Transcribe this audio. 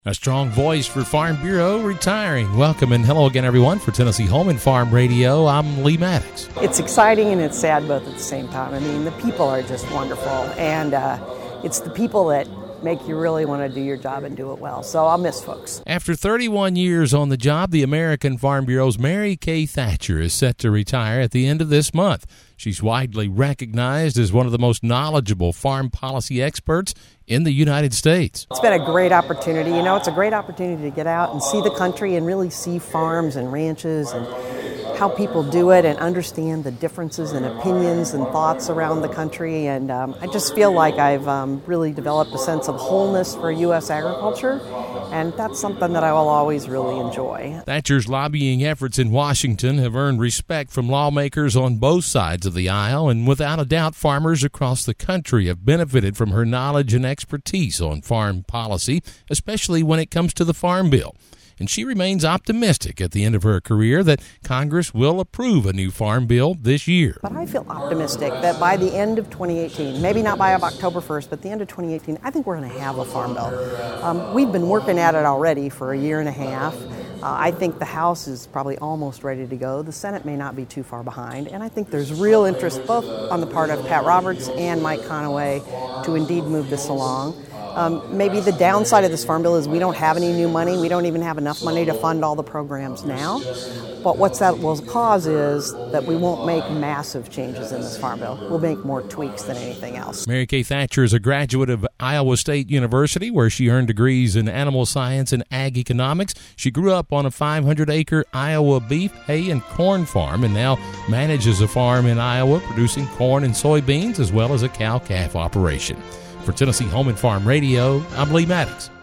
A strong voice for Farm Bureau retiring. Welcome and hello again, everyone, for Tennessee Home and Farm Radio. I'm Lee Maddox. It's exciting and it's sad both at the same time. I mean, the people are just wonderful, and it's the people that make you really want to do your job and do it well. So I'll miss folks. After 31 years on the job, the American Farm Bureau's Mary Kay Thatcher is set to retire at the end of this month. She's widely recognized as one of the most knowledgeable farm policy experts in the United States. It's been a great opportunity. You know, it's a great opportunity to get out and see the country and really see farms and ranches and how people do it and understand the differences in opinions and thoughts around the country. And I just feel like I've really developed a sense of wholeness for U.S. agriculture, and that's something that I will always really enjoy. Thatcher's lobbying efforts in Washington have earned respect from lawmakers on both sides of the aisle, and without a doubt, farmers across the country have benefited from her knowledge and expertise on farm policy, especially when it comes to the Farm Bill. And she remains optimistic at the end of her career that Congress will approve a new farm bill this year. But I feel optimistic that by the end of 2018, maybe not by October 1st, but the end of 2018, I think we're going to have a farm bill. We've been working at it already for a year and a half. I think the House is probably almost ready to go. The Senate may not be too far behind. And I think there's real interest both on the part of Pat Roberts and Mike Conaway to indeed move this along. Maybe the downside of this farm bill is we don't have any new money. We don't even have enough money to fund all the programs now. But what that will cause is that we won't make massive changes in this farm bill. We'll make more tweaks than anything else. Mary Kay Thatcher is a graduate of Iowa State University, where she earned degrees in animal science and ag economics. She grew up on a 500-acre Iowa beef, hay, and corn farm, and now manages a farm in Iowa producing corn and soybeans, as well as a cow-calf operation. For Tennessee Home and Farm Radio, I'm Lee Maddox.